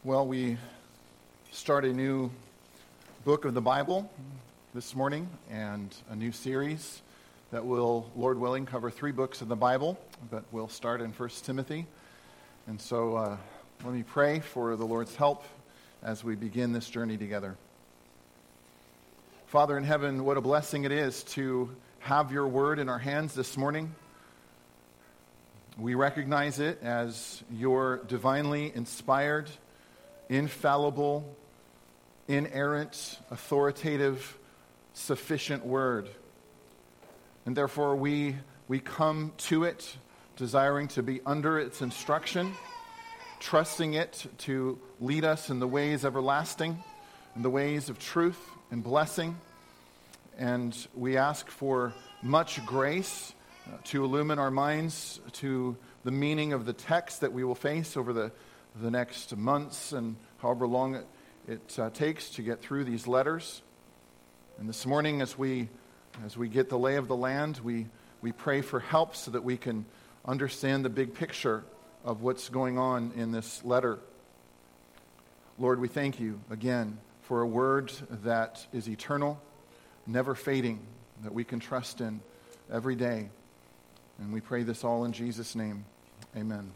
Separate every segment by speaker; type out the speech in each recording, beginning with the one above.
Speaker 1: Well, we start a new book of the Bible this morning and a new series that will, Lord willing, cover 3 books of the Bible, but we'll start in 1 Timothy. And so let me pray for the Lord's help as we begin this journey together. Father in heaven, what a blessing it is to have your word in our hands this morning. We recognize it as your divinely inspired, infallible, inerrant, authoritative, sufficient word. And therefore we come to it desiring to be under its instruction, trusting it to lead us in the ways everlasting, in the ways of truth and blessing. And we ask for much grace to illumine our minds to the meaning of the text that we will face over the next months and however long it takes to get through these letters. And this morning as we get the lay of the land, we pray for help so that we can understand the big picture of what's going on in this letter. Lord, we thank you again for a word that is eternal, never fading, that we can trust in every day. And we pray this all in Jesus' name. Amen.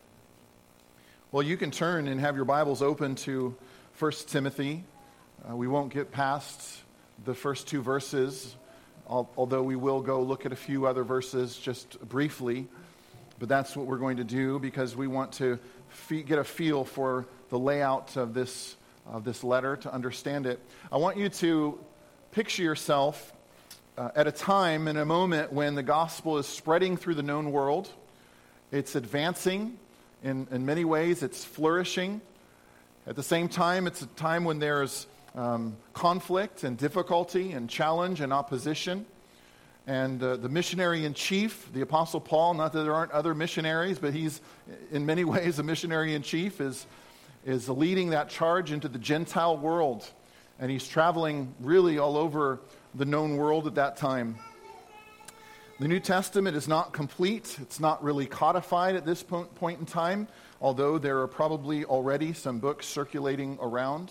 Speaker 1: Well, you can turn and have your Bibles open to 1 Timothy. We won't get past the first 2 verses, although we will go look at a few other verses just briefly. But that's what we're going to do because we want to get a feel for the layout of this letter, to understand it. I want you to picture yourself at a time, in a moment when the gospel is spreading through the known world. It's advancing. In many ways, it's flourishing. At the same time, it's a time when there's conflict and difficulty and challenge and opposition. And the missionary-in-chief, the Apostle Paul, not that there aren't other missionaries, but he's in many ways a missionary-in-chief, is leading that charge into the Gentile world. And he's traveling really all over the known world at that time. The New Testament is not complete. It's not really codified at this point in time, although there are probably already some books circulating around.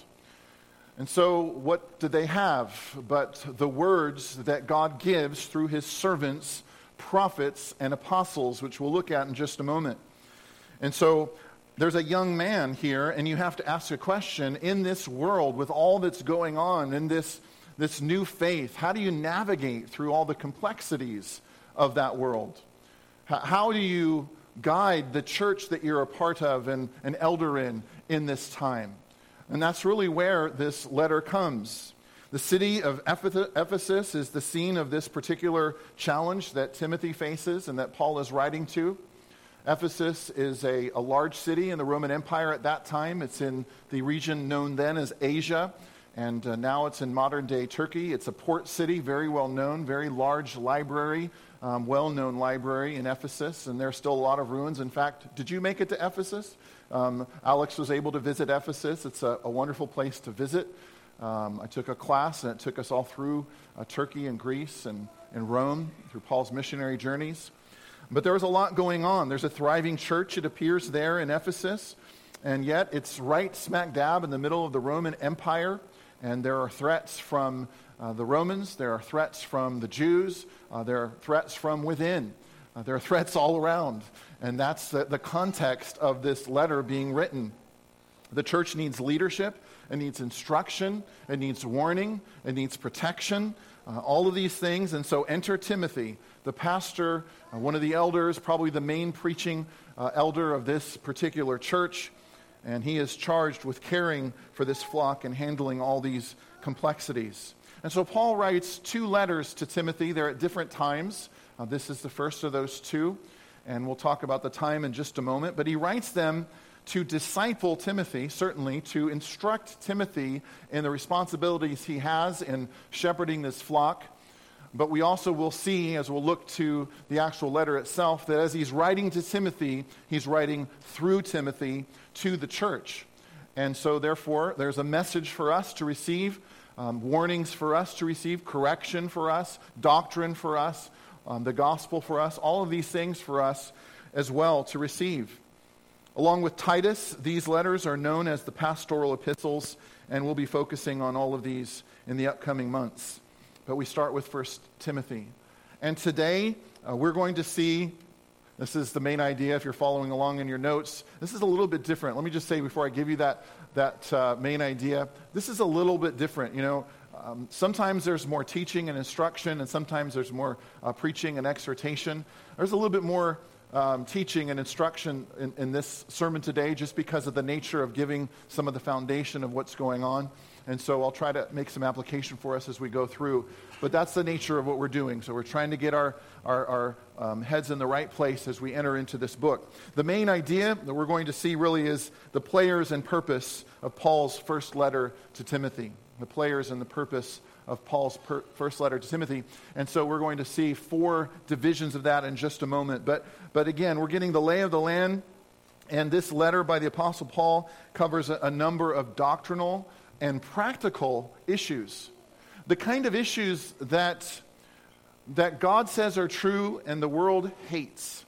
Speaker 1: And so what do they have but the words that God gives through his servants, prophets, and apostles, which we'll look at in just a moment. And so there's a young man here, and you have to ask a question. In this world, with all that's going on, in this new faith, how do you navigate through all the complexities of that world? How do you guide the church that you're a part of and an elder in this time? And that's really where this letter comes. The city of Ephesus is the scene of this particular challenge that Timothy faces and that Paul is writing to. Ephesus is a large city in the Roman Empire at that time. It's in the region known then as Asia, and now it's in modern-day Turkey. It's a port city, very well-known, very large library, well-known library in Ephesus, and there's still a lot of ruins. In fact, did you make it to Ephesus? Alex was able to visit Ephesus. It's a wonderful place to visit. I took a class, and it took us all through Turkey and Greece and Rome through Paul's missionary journeys. But there was a lot going on. There's a thriving church, it appears, there in Ephesus, and yet it's right smack dab in the middle of the Roman Empire, and there are threats from the Romans, there are threats from the Jews, there are threats from within. There are threats all around, and that's the context of this letter being written. The church needs leadership, it needs instruction, it needs warning, it needs protection, all of these things. And so enter Timothy, the pastor, one of the elders, probably the main preaching elder of this particular church, and he is charged with caring for this flock and handling all these complexities. And so Paul writes 2 letters to Timothy. They're at different times. This is the first of those 2, and we'll talk about the time in just a moment. But he writes them to disciple Timothy, certainly, to instruct Timothy in the responsibilities he has in shepherding this flock. But we also will see, as we'll look to the actual letter itself, that as he's writing to Timothy, he's writing through Timothy to the church. And so, therefore, there's a message for us to receive, warnings for us to receive, correction for us, doctrine for us, the gospel for us, all of these things for us as well to receive. Along with Titus, these letters are known as the pastoral epistles, and we'll be focusing on all of these in the upcoming months. But we start with 1 Timothy. And today, we're going to see, this is the main idea if you're following along in your notes. This is a little bit different. Let me just say before I give you that main idea, this is a little bit different. Sometimes there's more teaching and instruction, and sometimes there's more preaching and exhortation. There's a little bit more teaching and instruction in this sermon today just because of the nature of giving some of the foundation of what's going on. And so I'll try to make some application for us as we go through. But that's the nature of what we're doing. So we're trying to get our heads in the right place as we enter into this book. The main idea that we're going to see really is the players and purpose of Paul's first letter to Timothy. The players and the purpose of Paul's first letter to Timothy. And so we're going to see 4 divisions of that in just a moment. But again, we're getting the lay of the land. And this letter by the Apostle Paul covers a number of doctrinal and practical issues. The kind of issues that God says are true and the world hates.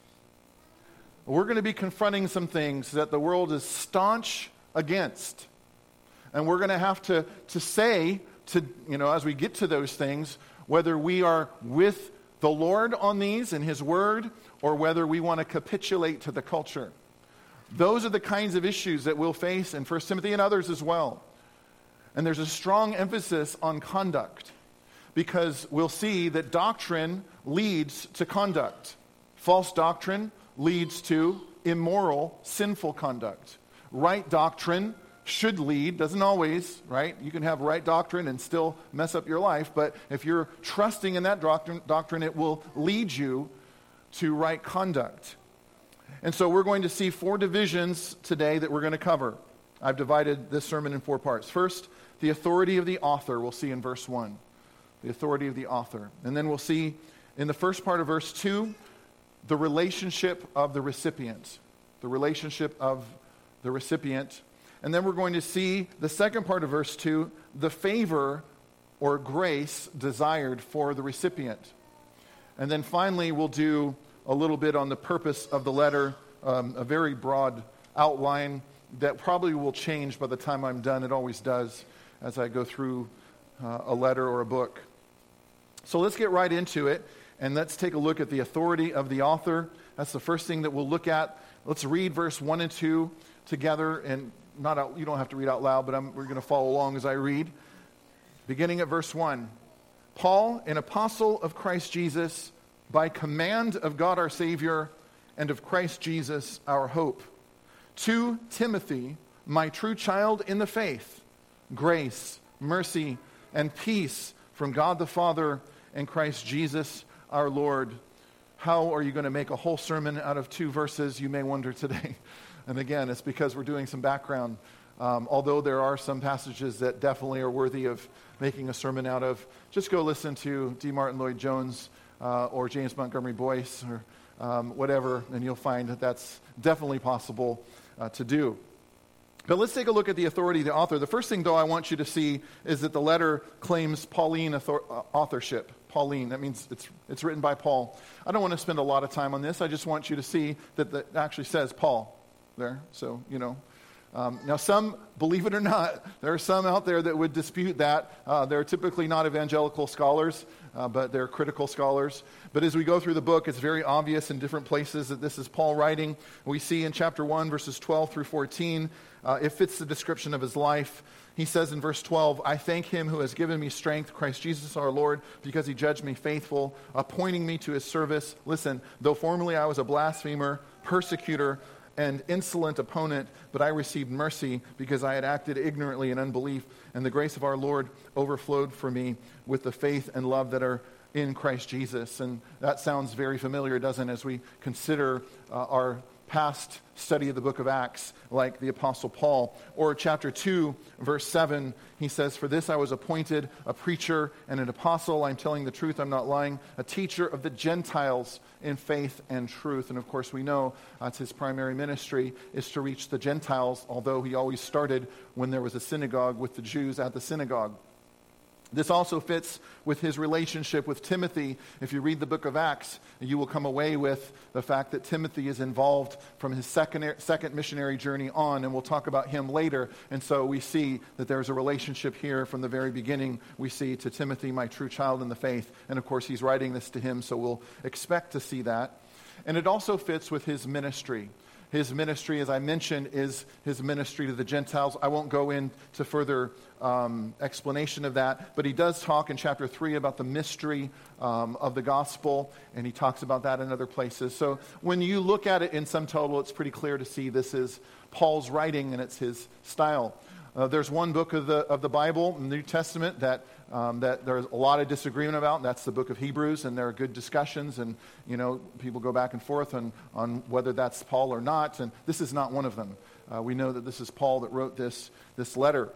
Speaker 1: We're going to be confronting some things that the world is staunch against. And we're going to have to say, as we get to those things, whether we are with the Lord on these and His Word, or whether we want to capitulate to the culture. Those are the kinds of issues that we'll face in 1 Timothy and others as well. And there's a strong emphasis on conduct, because we'll see that doctrine leads to conduct. False doctrine leads to immoral, sinful conduct. Right doctrine should lead, doesn't always, right? You can have right doctrine and still mess up your life, but if you're trusting in that doctrine, it will lead you to right conduct. And so we're going to see 4 divisions today that we're going to cover. I've divided this sermon in 4 parts. First, the authority of the author, we'll see in verse 1. The authority of the author. And then we'll see in the first part of verse 2, the relationship of the recipient. The relationship of the recipient. And then we're going to see the second part of verse 2, the favor or grace desired for the recipient. And then finally, we'll do a little bit on the purpose of the letter, a very broad outline that probably will change by the time I'm done. It always does as I go through a letter or a book. So let's get right into it, and let's take a look at the authority of the author. That's the first thing that we'll look at. Let's read verse 1 and 2 together, and you don't have to read out loud, but we're going to follow along as I read. Beginning at verse 1. Paul, an apostle of Christ Jesus, by command of God our Savior and of Christ Jesus our hope. To Timothy, my true child in the faith, grace, mercy, and peace from God the Father and Christ Jesus our Lord. How are you going to make a whole sermon out of 2 verses, you may wonder today. And again, it's because we're doing some background. Although there are some passages that definitely are worthy of making a sermon out of, just go listen to D. Martin Lloyd-Jones or James Montgomery Boyce or whatever, and you'll find that that's definitely possible to do. But let's take a look at the authority of the author. The first thing, though, I want you to see is that the letter claims Pauline authorship. Pauline, that means it's written by Paul. I don't want to spend a lot of time on this. I just want you to see that it actually says Paul there. So, now some, believe it or not, there are some out there that would dispute that. They're typically not evangelical scholars, but they're critical scholars. But as we go through the book, it's very obvious in different places that this is Paul writing. We see in chapter 1, verses 12 through 14, it fits the description of his life. He says in verse 12, I thank him who has given me strength, Christ Jesus our Lord, because he judged me faithful, appointing me to his service. Listen, though formerly I was a blasphemer, persecutor, and insolent opponent, but I received mercy because I had acted ignorantly in unbelief, and the grace of our Lord overflowed for me with the faith and love that are in Christ Jesus. And that sounds very familiar, doesn't it, as we consider our past study of the book of Acts, like the Apostle Paul. Or chapter 2, verse 7, he says, for this I was appointed a preacher and an apostle. I'm telling the truth, I'm not lying. A teacher of the Gentiles in faith and truth. And of course we know that's his primary ministry, is to reach the Gentiles, although he always started when there was a synagogue with the Jews at the synagogue. This also fits with his relationship with Timothy. If you read the book of Acts, you will come away with the fact that Timothy is involved from his second missionary journey on, and we'll talk about him later. And so we see that there's a relationship here from the very beginning. We see to Timothy, my true child in the faith. And of course, he's writing this to him, so we'll expect to see that. And it also fits with his ministry. His ministry, as I mentioned, is his ministry to the Gentiles. I won't go into further explanation of that, but he does talk in chapter 3 about the mystery of the gospel, and he talks about that in other places. So when you look at it in sum total, it's pretty clear to see this is Paul's writing, and it's his style. There's one book of the Bible, the New Testament, that there's a lot of disagreement about, and that's the book of Hebrews, and there are good discussions, and people go back and forth on whether that's Paul or not, and this is not one of them. We know that this is Paul that wrote this letter.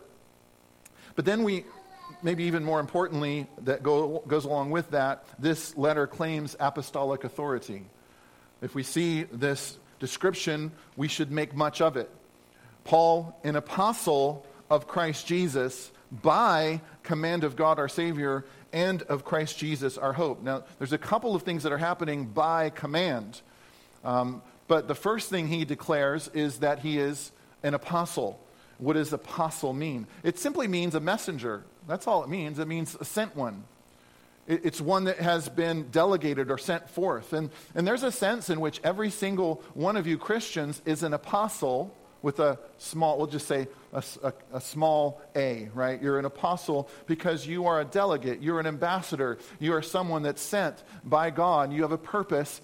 Speaker 1: But then maybe even more importantly, that goes along with that, this letter claims apostolic authority. If we see this description, we should make much of it. Paul, an apostle of Christ Jesus, by command of God our Savior, and of Christ Jesus our hope. Now, there's a couple of things that are happening by command. But the first thing he declares is that he is an apostle. What does apostle mean? It simply means a messenger. That's all it means. It means a sent one. It's one that has been delegated or sent forth. And there's a sense in which every single one of you Christians is an apostle with a small, we'll just say a small a, right? You're an apostle because you are a delegate. You're an ambassador. You are someone that's sent by God. You have a purpose.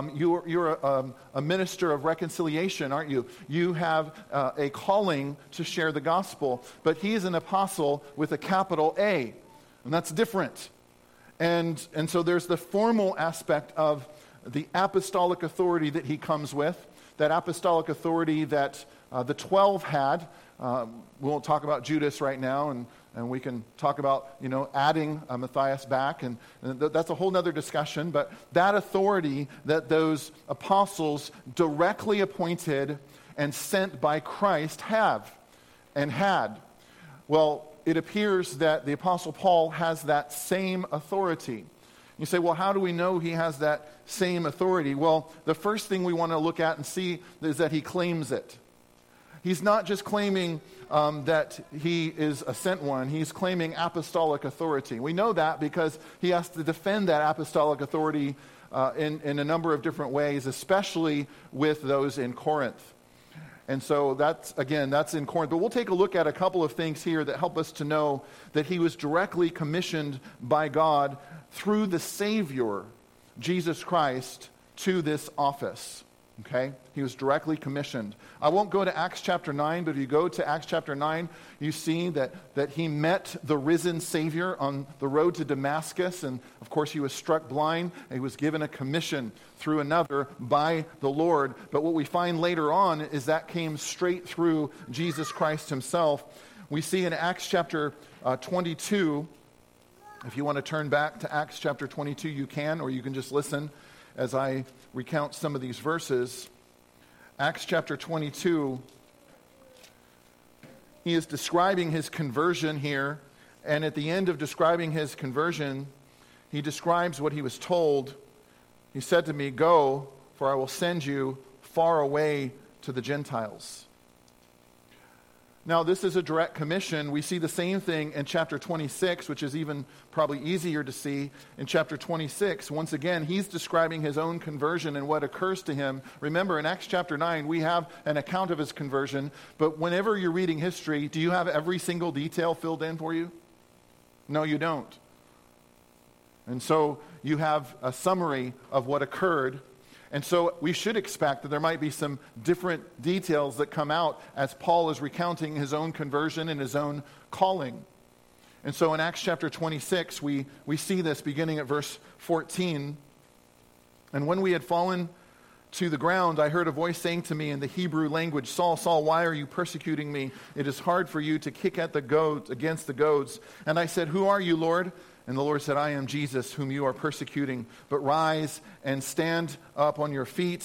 Speaker 1: You're a minister of reconciliation, aren't you? You have a calling to share the gospel. But he is an apostle with a capital A, and that's different. And so there's the formal aspect of the apostolic authority that he comes with, that apostolic authority that the 12 had. We won't talk about Judas right now, and we can talk about, adding Matthias back, and that's a whole other discussion. But that authority that those apostles directly appointed and sent by Christ have and had. Well, it appears that the Apostle Paul has that same authority. You say, well, how do we know he has that same authority? Well, the first thing we want to look at and see is that he claims it. He's not just claiming that he is a sent one. He's claiming apostolic authority. We know that because he has to defend that apostolic authority in a number of different ways, especially with those in Corinth. And so that's in Corinth. But we'll take a look at a couple of things here that help us to know that he was directly commissioned by God through the Savior, Jesus Christ, to this office. Okay? He was directly commissioned. I won't go to Acts chapter 9, but if you go to Acts chapter 9, you see that he met the risen Savior on the road to Damascus, and of course he was struck blind, and he was given a commission through another by the Lord. But what we find later on is that came straight through Jesus Christ himself. We see in Acts chapter 22, if you want to turn back to Acts chapter 22, you can, or you can just listen as I recount some of these verses. Acts chapter 22, he is describing his conversion here, and at the end of describing his conversion, he describes what he was told. He said to me, "Go, for I will send you far away to the Gentiles." Now, this is a direct commission. We see the same thing in chapter 26, which is even probably easier to see. In chapter 26, once again, he's describing his own conversion and what occurs to him. Remember, in Acts chapter 9, we have an account of his conversion, but whenever you're reading history, do you have every single detail filled in for you? No, you don't. And so you have a summary of what occurred. And so we should expect that there might be some different details that come out as Paul is recounting his own conversion and his own calling. And so in Acts chapter 26, we see this beginning at verse 14. "And when we had fallen to the ground, I heard a voice saying to me in the Hebrew language, 'Saul, Saul, why are you persecuting me? It is hard for you to kick at the goads, against the goads.' And I said, 'Who are you, Lord?' And the Lord said, 'I am Jesus, whom you are persecuting. But rise and stand up on your feet,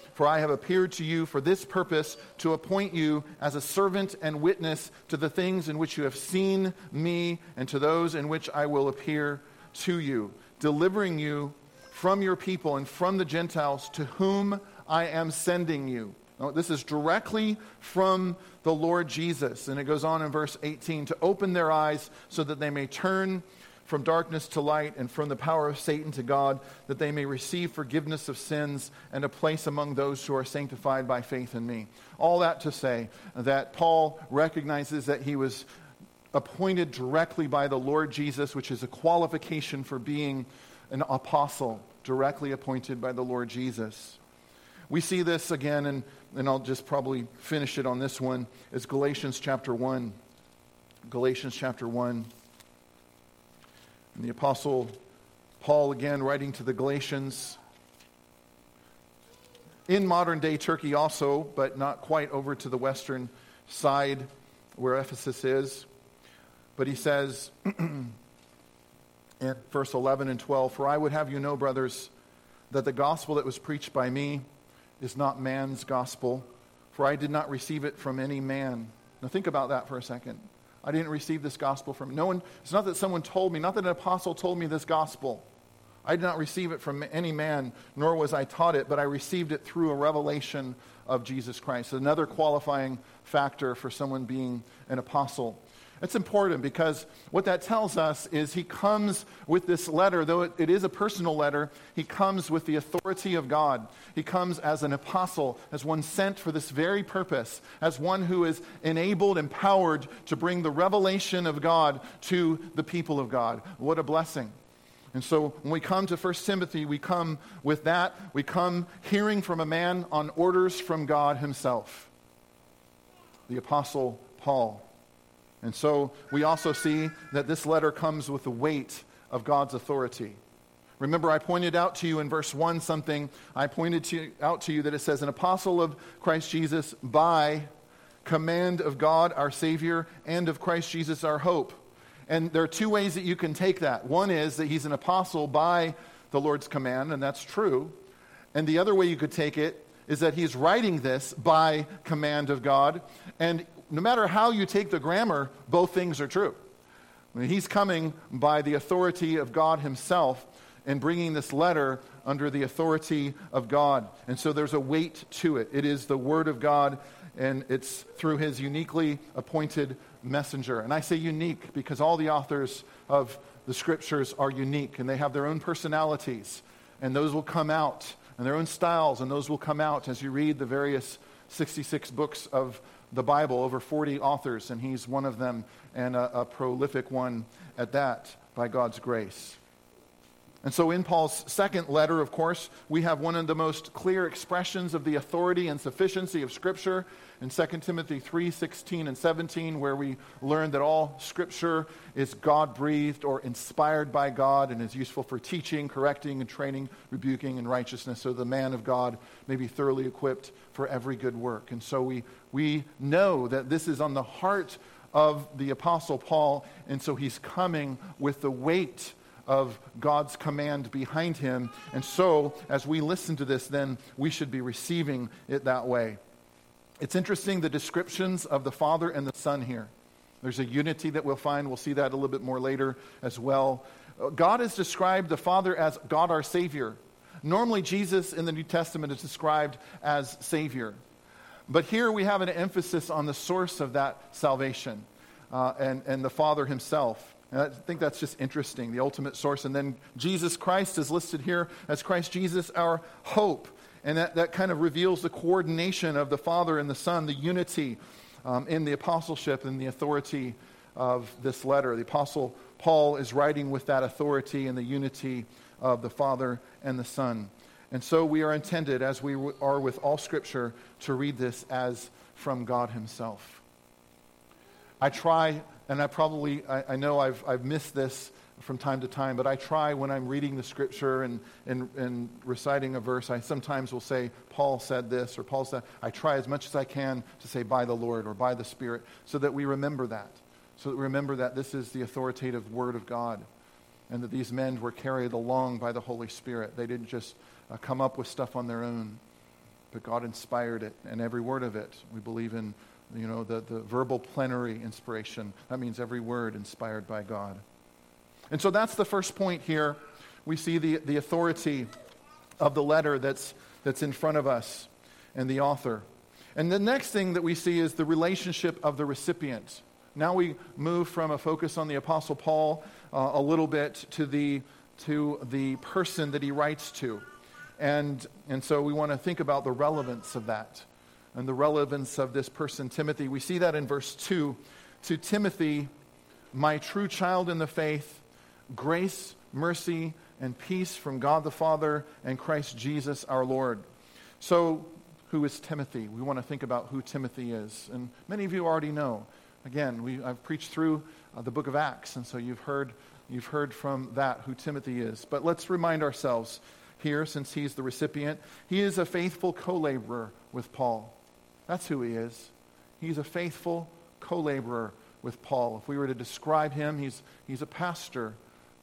Speaker 1: For I have appeared to you for this purpose, to appoint you as a servant and witness to the things in which you have seen me, and to those in which I will appear to you, delivering you from your people and from the Gentiles to whom I am sending you. Now, this is directly from the Lord Jesus. And it goes on in verse 18, to open their eyes so that they may turn from darkness to light and from the power of Satan to God, that they may receive forgiveness of sins and a place among those who are sanctified by faith in me. All that to say that Paul recognizes that he was appointed directly by the Lord Jesus, which is a qualification for being an apostle, directly appointed by the Lord Jesus. We see this again, and I'll just probably finish it on this one, is Galatians chapter 1. Galatians chapter 1. And the Apostle Paul, again, writing to the Galatians, in modern-day Turkey also, but not quite over to the western side where Ephesus is. But he says in verse 11 and 12, for I would have you know, brothers, that the gospel that was preached by me is not man's gospel, for I did not receive it from any man. Now think about that for a second. I didn't receive this gospel from no one. It's not that someone told me, not that an apostle told me this gospel. I did not receive it from any man, nor was I taught it, but I received it through a revelation of Jesus Christ. Another qualifying factor for someone being an apostle. It's important because what that tells us is he comes with this letter, though it is a personal letter, he comes with the authority of God. He comes as an apostle, as one sent for this very purpose, as one who is enabled, empowered to bring the revelation of God to the people of God. What a blessing. And so when we come to 1 Timothy, we come with that. We come hearing from a man on orders from God himself, the Apostle Paul. And so we also see that this letter comes with the weight of God's authority. Remember, I pointed out to you in verse 1 something. I pointed out to you that it says, an apostle of Christ Jesus by command of God our Savior and of Christ Jesus our hope. And there are two ways that you can take that. One is that he's an apostle by the Lord's command, and that's true. And the other way you could take it is that he's writing this by command of God. And no matter how you take the grammar, both things are true. I mean, he's coming by the authority of God himself and bringing this letter under the authority of God. And so there's a weight to it. It is the word of God, and it's through his uniquely appointed messenger. And I say unique because all the authors of the scriptures are unique, and they have their own personalities, and those will come out, and their own styles, and those will come out as you read the various 66 books of the Bible, over 40 authors, and he's one of them, and a prolific one at that, by God's grace. And so in Paul's second letter, of course, we have one of the most clear expressions of the authority and sufficiency of Scripture in 2 Timothy 3:16 and 17, where we learn that all Scripture is God-breathed or inspired by God and is useful for teaching, correcting, and training, rebuking, and righteousness, so the man of God may be thoroughly equipped for every good work. And so we know that this is on the heart of the Apostle Paul, and so he's coming with the weight of God's command behind him. And so, as we listen to this, then we should be receiving it that way. It's interesting, the descriptions of the Father and the Son here. There's a unity that we'll find. We'll see that a little bit more later as well. God has described the Father as God our Savior. Normally, Jesus in the New Testament is described as Savior. But here we have an emphasis on the source of that salvation and the Father himself. And I think that's just interesting, the ultimate source. And then Jesus Christ is listed here as Christ Jesus, our hope. And that kind of reveals the coordination of the Father and the Son, the unity in the apostleship and the authority of this letter. The Apostle Paul is writing with that authority and the unity of the Father and the Son. And so we are intended, as we are with all Scripture, to read this as from God himself. I try, and I know I've missed this from time to time, but I try when I'm reading the Scripture and reciting a verse, I sometimes will say, Paul said this, or Paul said, I try as much as I can to say by the Lord or by the Spirit, so that we remember that. So that we remember that this is the authoritative Word of God, and that these men were carried along by the Holy Spirit. They didn't just come up with stuff on their own. but God inspired it, and every word of it. We believe in, the verbal plenary inspiration. That means every word inspired by God. And so that's the first point here. We see the authority of the letter that's in front of us and the author. And the next thing that we see is the relationship of the recipient. Now we move from a focus on the Apostle Paul a little bit to the person that he writes to. And so we want to think about the relevance of that and the relevance of this person, Timothy. We see that in verse 2. To Timothy, my true child in the faith, grace, mercy, and peace from God the Father and Christ Jesus our Lord. So, who is Timothy? We want to think about who Timothy is. And many of you already know. Again, I've preached through the book of Acts, and so you've heard from that who Timothy is. But let's remind ourselves here, since he's the recipient, he is a faithful co-laborer with Paul. That's who he is. He's a faithful co-laborer with Paul. If we were to describe him, he's a pastor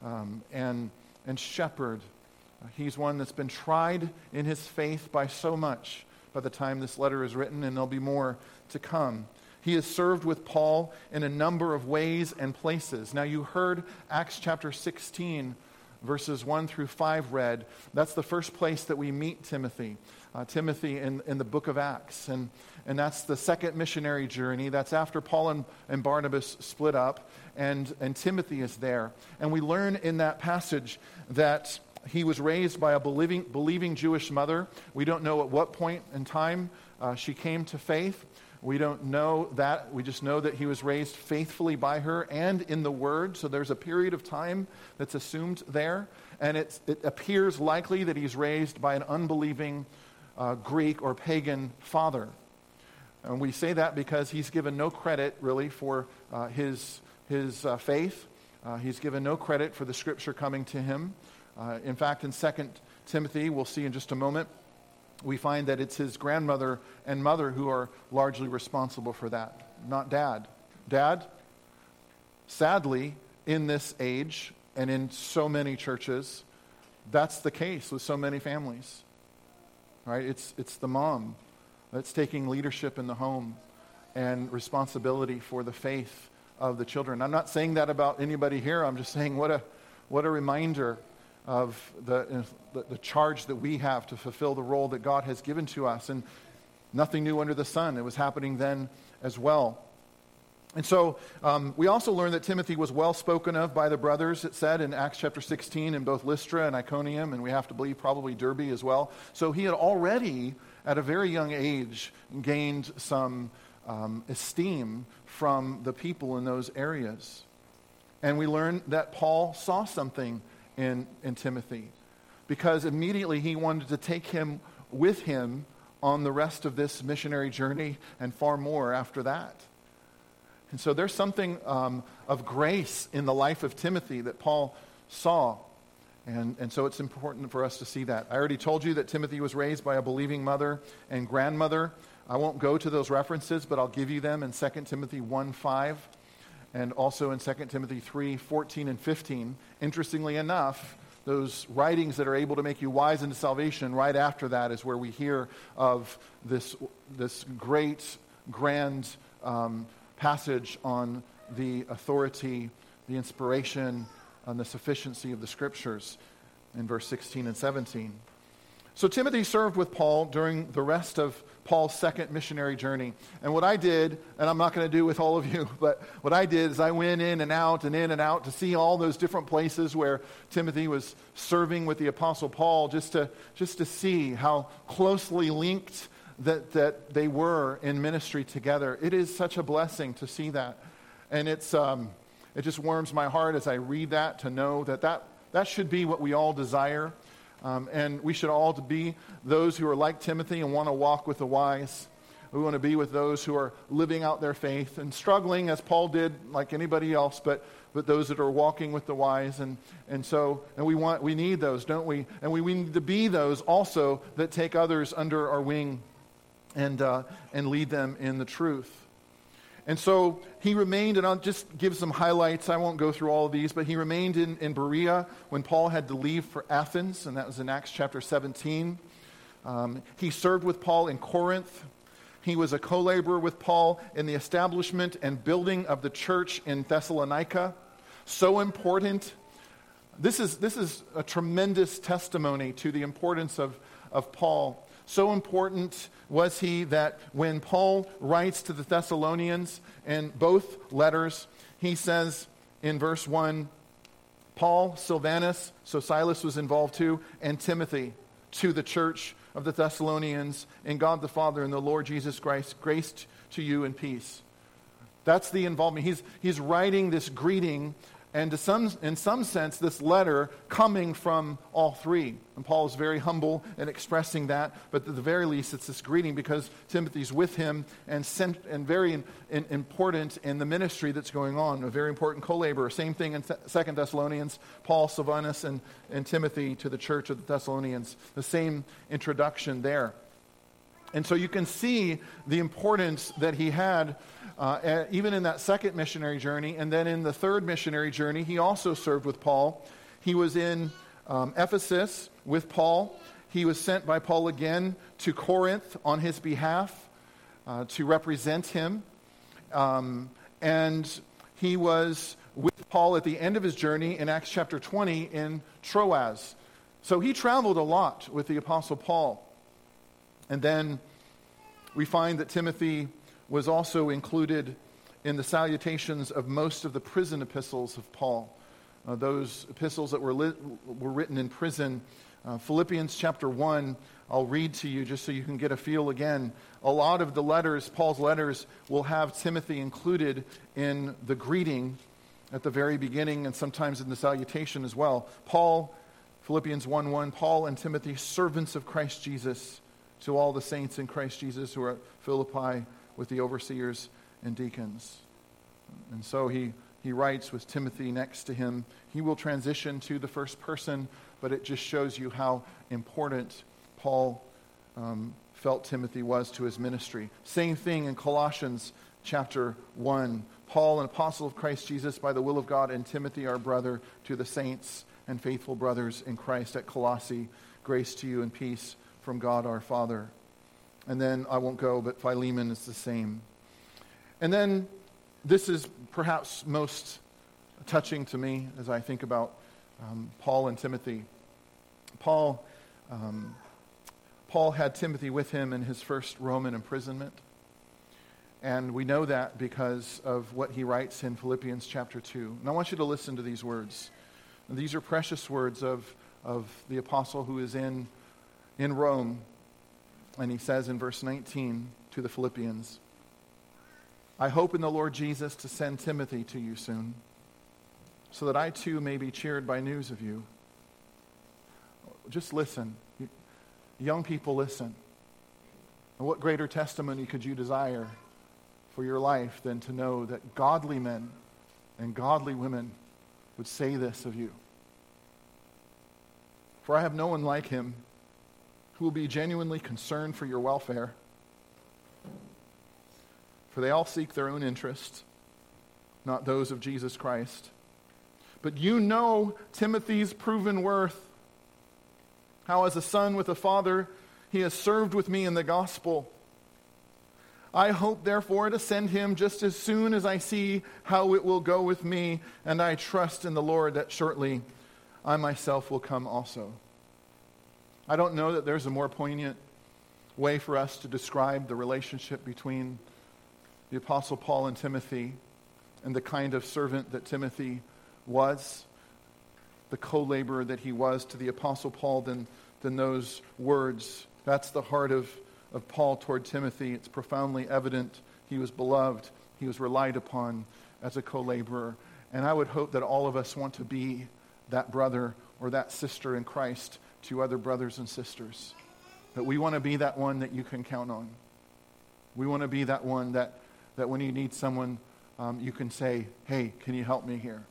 Speaker 1: and shepherd. He's one that's been tried in his faith by so much by the time this letter is written, and there'll be more to come. He has served with Paul in a number of ways and places. Now, you heard Acts chapter 16, verses 1 through 5 read. That's the first place that we meet Timothy. Timothy in the book of Acts. And that's the second missionary journey. That's after Paul and Barnabas split up. And Timothy is there. And we learn in that passage that he was raised by a believing Jewish mother. We don't know at what point in time she came to faith. We don't know that. We just know that he was raised faithfully by her and in the Word. So there's a period of time that's assumed there. And it appears likely that he's raised by an unbelieving Greek or pagan father. And we say that because he's given no credit, really, for his faith. He's given no credit for the Scripture coming to him. In fact, in 2 Timothy, we'll see in just a moment, we find that it's his grandmother and mother who are largely responsible for that, not dad. Dad, sadly, in this age and in so many churches, that's the case with so many families. Right? It's the mom that's taking leadership in the home and responsibility for the faith of the children. I'm not saying that about anybody here. I'm just saying what a reminder of the charge that we have to fulfill the role that God has given to us. And nothing new under the sun. It was happening then as well. And so we also learn that Timothy was well spoken of by the brothers, it said in Acts chapter 16, in both Lystra and Iconium, and we have to believe probably Derbe as well. So he had already, at a very young age, gained some esteem from the people in those areas. And we learn that Paul saw something in Timothy, because immediately he wanted to take him with him on the rest of this missionary journey and far more after that. And so there's something of grace in the life of Timothy that Paul saw. And so it's important for us to see that. I already told you that Timothy was raised by a believing mother and grandmother. I won't go to those references, but I'll give you them in 2 Timothy 1:5 and also in 2 Timothy 3:14 and 15. Interestingly enough, those writings that are able to make you wise into salvation, right after that is where we hear of this great, grand passage on the authority, the inspiration, and the sufficiency of the Scriptures in verse 16 and 17. So Timothy served with Paul during the rest of Paul's second missionary journey. And what I did, and I'm not going to do with all of you, but what I did is I went in and out to see all those different places where Timothy was serving with the Apostle Paul, just to see how closely linked that they were in ministry together. It is such a blessing to see that. And it just warms my heart as I read that, to know that should be what we all desire. And we should all be those who are like Timothy and want to walk with the wise. We want to be with those who are living out their faith and struggling as Paul did, like anybody else, but those that are walking with the wise. And we need those, don't we? And we need to be those also that take others under our wing and lead them in the truth. And so he remained, and I'll just give some highlights. I won't go through all of these, but he remained in Berea when Paul had to leave for Athens, and that was in Acts chapter 17. He served with Paul in Corinth. He was a co-laborer with Paul in the establishment and building of the church in Thessalonica. So important. This is a tremendous testimony to the importance of Paul. So important was he that when Paul writes to the Thessalonians in both letters, he says in verse 1, Paul, Silvanus, so Silas was involved too, and Timothy to the church of the Thessalonians, in God the Father and the Lord Jesus Christ, grace to you and peace. That's the involvement. He's writing this greeting, and in some sense, this letter coming from all three. And Paul is very humble in expressing that, but at the very least, it's this greeting because Timothy's with him and very important in the ministry that's going on, a very important co-laborer. Same thing in 2 Thessalonians, Paul, Silvanus, and Timothy to the church of the Thessalonians. The same introduction there. And so you can see the importance that he had even in that second missionary journey. And then in the third missionary journey, he also served with Paul. He was in Ephesus with Paul. He was sent by Paul again to Corinth on his behalf to represent him. And he was with Paul at the end of his journey in Acts chapter 20 in Troas. So he traveled a lot with the Apostle Paul. And then we find that Timothy was also included in the salutations of most of the prison epistles of Paul. Those epistles that were written in prison. Philippians chapter 1, I'll read to you just so you can get a feel again. A lot of the letters, Paul's letters, will have Timothy included in the greeting at the very beginning and sometimes in the salutation as well. Paul, Philippians 1:1, Paul and Timothy, servants of Christ Jesus, to all the saints in Christ Jesus who are at Philippi with the overseers and deacons. And so he writes with Timothy next to him. He will transition to the first person, but it just shows you how important Paul felt Timothy was to his ministry. Same thing in Colossians chapter 1. Paul, an apostle of Christ Jesus by the will of God, and Timothy, our brother, to the saints and faithful brothers in Christ at Colossae, grace to you and peace from God our Father. And then, I won't go, but Philemon is the same. And then, this is perhaps most touching to me as I think about Paul and Timothy. Paul had Timothy with him in his first Roman imprisonment. And we know that because of what he writes in Philippians chapter 2. And I want you to listen to these words. And these are precious words of the apostle who is in Rome. And he says in verse 19 to the Philippians, I hope in the Lord Jesus to send Timothy to you soon, so that I too may be cheered by news of you. Just listen. Young people, listen. And what greater testimony could you desire for your life than to know that godly men and godly women would say this of you? For I have no one like him who will be genuinely concerned for your welfare. For they all seek their own interests, not those of Jesus Christ. But you know Timothy's proven worth, how as a son with a father he has served with me in the gospel. I hope, therefore, to send him just as soon as I see how it will go with me, and I trust in the Lord that shortly I myself will come also. I don't know that there's a more poignant way for us to describe the relationship between the Apostle Paul and Timothy and the kind of servant that Timothy was, the co-laborer that he was to the Apostle Paul than those words. That's the heart of Paul toward Timothy. It's profoundly evident. He was beloved. He was relied upon as a co-laborer. And I would hope that all of us want to be that brother or that sister in Christ to other brothers and sisters. That we want to be that one that you can count on. We want to be that one that when you need someone, you can say, hey, can you help me here?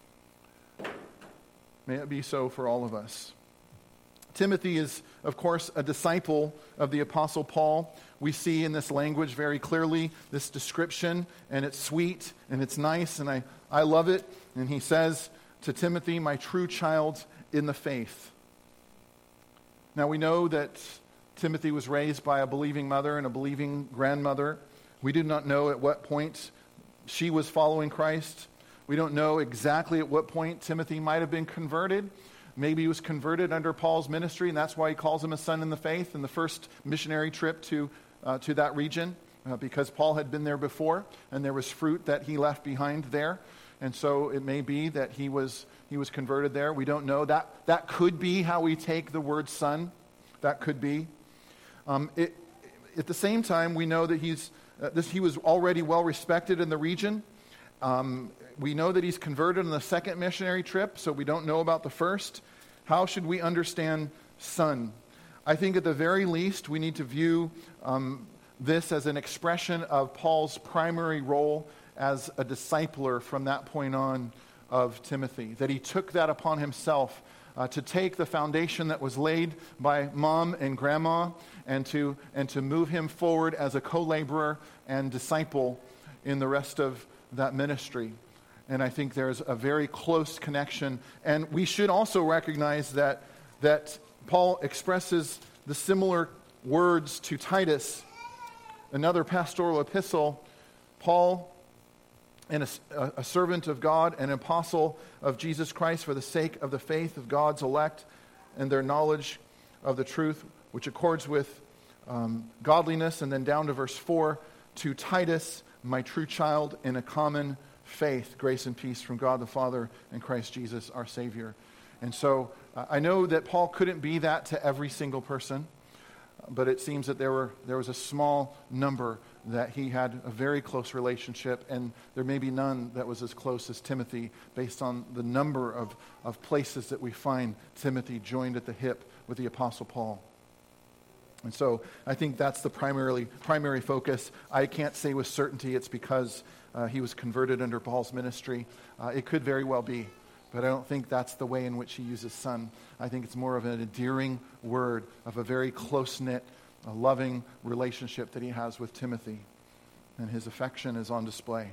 Speaker 1: May it be so for all of us. Timothy is, of course, a disciple of the Apostle Paul. We see in this language very clearly this description, and it's sweet, and it's nice, and I love it. And he says to Timothy, my true child in the faith. Now we know that Timothy was raised by a believing mother and a believing grandmother. We do not know at what point she was following Christ. We don't know exactly at what point Timothy might have been converted. Maybe he was converted under Paul's ministry, and that's why he calls him a son in the faith in the first missionary trip to that region, because Paul had been there before, and there was fruit that he left behind there. And so it may be that he was converted there. We don't know. That could be how we take the word son. That could be. At the same time, we know that he was already well respected in the region. We know that he's converted on the second missionary trip, so we don't know about the first. How should we understand son? I think at the very least we need to view this as an expression of Paul's primary role as a discipler from that point on of Timothy, that he took that upon himself to take the foundation that was laid by mom and grandma and to move him forward as a co-laborer and disciple in the rest of that ministry. And I think there's a very close connection. And we should also recognize that Paul expresses the similar words to Titus, another pastoral epistle. Paul, and a servant of God, an apostle of Jesus Christ for the sake of the faith of God's elect and their knowledge of the truth, which accords with godliness. And then down to verse 4, to Titus, my true child in a common faith, grace and peace from God the Father and Christ Jesus our Savior. And so I know that Paul couldn't be that to every single person, but it seems that there was a small number that he had a very close relationship, and there may be none that was as close as Timothy based on the number of places that we find Timothy joined at the hip with the Apostle Paul. And so I think that's the primary focus. I can't say with certainty it's because he was converted under Paul's ministry. It could very well be, but I don't think that's the way in which he uses son. I think it's more of an endearing word of a very close-knit, a loving relationship that he has with Timothy, and his affection is on display.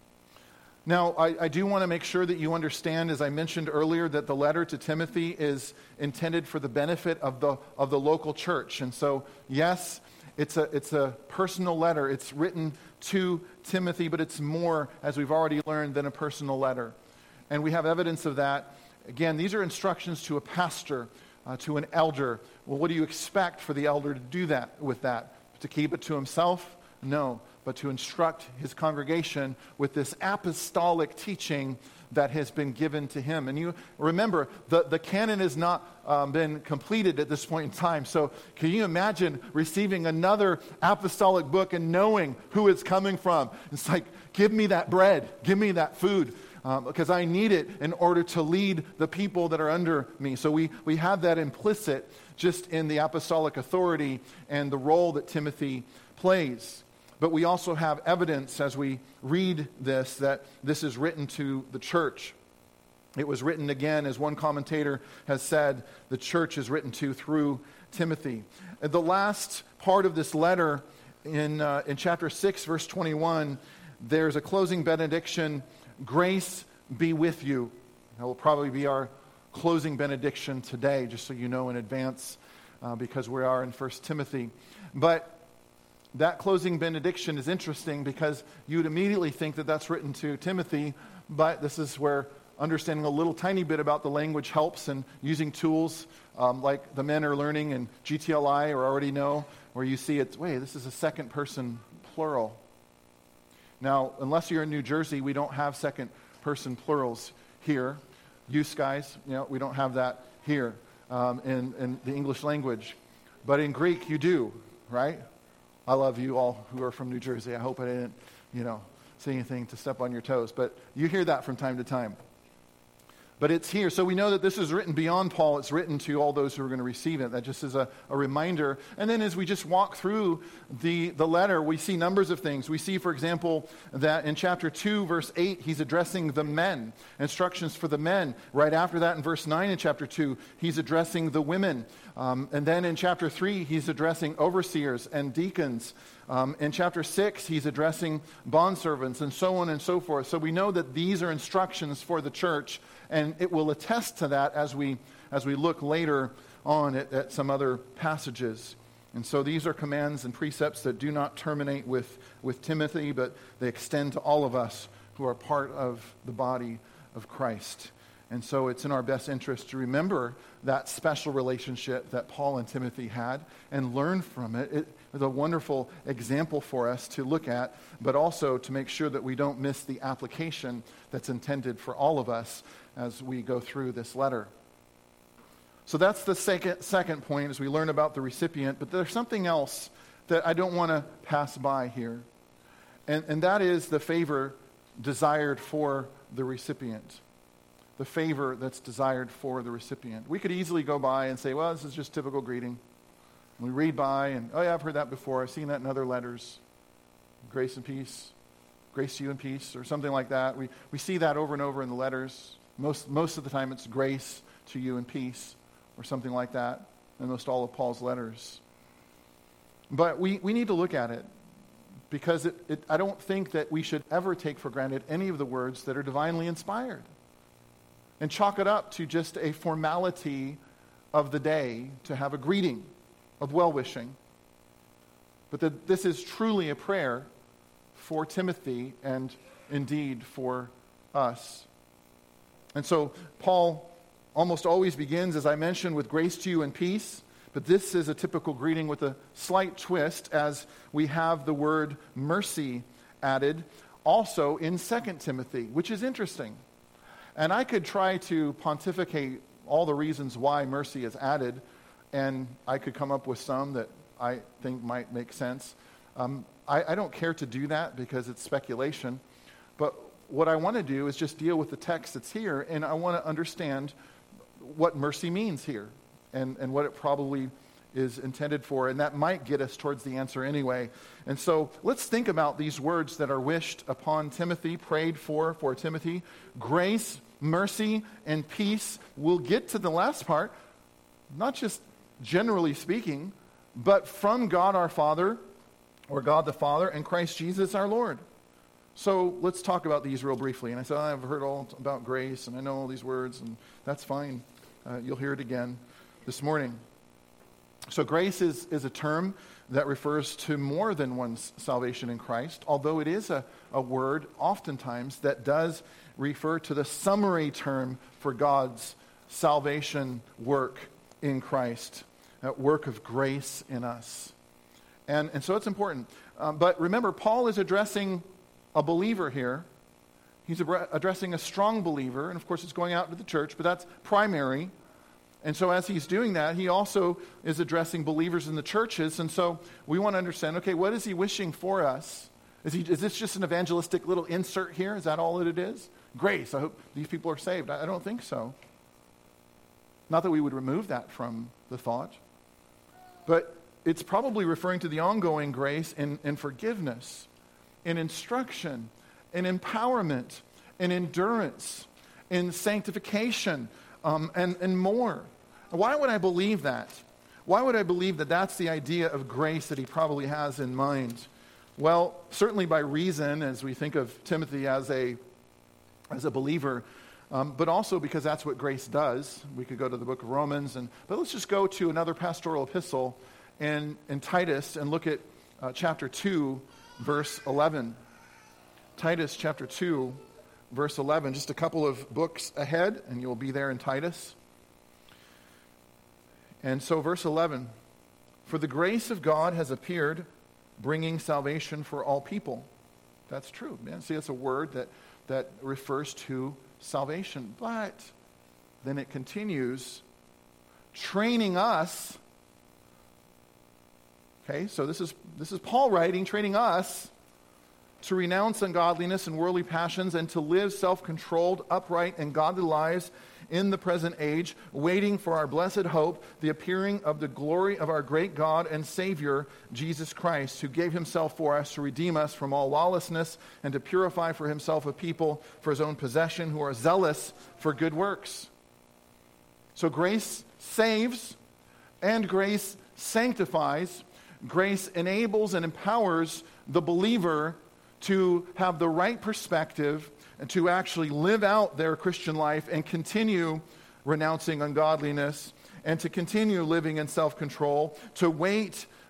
Speaker 1: Now, I do want to make sure that you understand, as I mentioned earlier, that the letter to Timothy is intended for the benefit of the local church. And so, yes, it's a personal letter. It's written to Timothy, but it's more, as we've already learned, than a personal letter. And we have evidence of that. Again, these are instructions to a pastor, to an elder. Well, what do you expect for the elder to do that with that? To keep it to himself? No, but to instruct his congregation with this apostolic teaching that has been given to him. And you remember, the canon has not been completed at this point in time. So can you imagine receiving another apostolic book and knowing who it's coming from? It's like, give me that bread, give me that food. Because I need it in order to lead the people that are under me. So we have that implicit just in the apostolic authority and the role that Timothy plays. But we also have evidence as we read this that this is written to the church. It was written again, as one commentator has said, the church is written to through Timothy. The last part of this letter in chapter 6, verse 21, there's a closing benediction. Grace be with you. That will probably be our closing benediction today, just so you know in advance, because we are in 1 Timothy. But that closing benediction is interesting because you'd immediately think that that's written to Timothy, but this is where understanding a little tiny bit about the language helps, and using tools like the men are learning in GTLI or already know, where you see it's, wait, this is a second person plural. Now, unless you're in New Jersey, we don't have second-person plurals here. You guys, we don't have that here in the English language. But in Greek, you do, right? I love you all who are from New Jersey. I hope I didn't, say anything to step on your toes. But you hear that from time to time. But it's here. So we know that this is written beyond Paul. It's written to all those who are going to receive it. That just is a reminder. And then as we just walk through the letter, we see numbers of things. We see, for example, that in chapter 2, verse 8, he's addressing the men, instructions for the men. Right after that, in verse 9 in chapter 2, he's addressing the women. And then in chapter 3, he's addressing overseers and deacons. In chapter 6, he's addressing bondservants and so on and so forth. So we know that these are instructions for the church, and it will attest to that as we look later on at some other passages. And so these are commands and precepts that do not terminate with Timothy, but they extend to all of us who are part of the body of Christ. And so it's in our best interest to remember that special relationship that Paul and Timothy had and learn from it. It is a wonderful example for us to look at, but also to make sure that we don't miss the application that's intended for all of us as we go through this letter. So that's the second point as we learn about the recipient, but there's something else that I don't want to pass by here, and that is the favor desired for the recipient. The favor that's desired for the recipient. We could easily go by and say, well, this is just typical greeting. And we read by and, oh yeah, I've heard that before. I've seen that in other letters. Grace and peace. Grace to you and peace, or something like that. We see that over and over in the letters. Most of the time it's grace to you and peace, or something like that, in most all of Paul's letters. But we need to look at it, because I don't think that we should ever take for granted any of the words that are divinely inspired and chalk it up to just a formality of the day to have a greeting of well-wishing. But that this is truly a prayer for Timothy and indeed for us. And so Paul almost always begins, as I mentioned, with grace to you and peace. But this is a typical greeting with a slight twist, as we have the word mercy added also in 2 Timothy, which is interesting. And I could try to pontificate all the reasons why mercy is added, and I could come up with some that I think might make sense. I don't care to do that because it's speculation. But what I want to do is just deal with the text that's here, and I want to understand what mercy means here and what it probably is intended for, and that might get us towards the answer anyway. And so let's think about these words that are wished upon Timothy, prayed for Timothy. Grace, mercy, and peace. We'll get to the last part, not just generally speaking, but from God our Father, or God the Father, and Christ Jesus our Lord. So let's talk about these real briefly. And I said, I've heard all about grace, and I know all these words, and that's fine. You'll hear it again this morning. So grace is a term that refers to more than one's salvation in Christ, although it is a word oftentimes that does refer to the summary term for God's salvation work in Christ, that work of grace in us. And so it's important. But remember, Paul is addressing a believer here. He's addressing a strong believer, and of course it's going out to the church, but that's primary. And so as he's doing that, he also is addressing believers in the churches. And so we want to understand, okay, what is he wishing for us? Is this just an evangelistic little insert here? Is that all that it is? Grace, I hope these people are saved. I don't think so. Not that we would remove that from the thought. But it's probably referring to the ongoing grace in forgiveness, in instruction, in empowerment, in endurance, in sanctification, and more. Why would I believe that? Why would I believe that that's the idea of grace that he probably has in mind? Well, certainly by reason, as we think of Timothy as a believer, but also because that's what grace does. We could go to the book of Romans, but let's just go to another pastoral epistle in Titus and look at chapter 2, verse 11. Titus chapter 2, verse 11, just a couple of books ahead, and you'll be there in Titus. And so verse 11, for the grace of God has appeared, bringing salvation for all people. That's true. Man, see, it's a word that refers to salvation. But then it continues, training us. Okay, so this is Paul writing, training us to renounce ungodliness and worldly passions and to live self-controlled, upright, and godly lives in the present age, waiting for our blessed hope, the appearing of the glory of our great God and Savior, Jesus Christ, who gave himself for us to redeem us from all lawlessness and to purify for himself a people for his own possession who are zealous for good works. So grace saves and grace sanctifies. Grace enables and empowers the believer to have the right perspective and to actually live out their Christian life and continue renouncing ungodliness and to continue living in self-control, to wait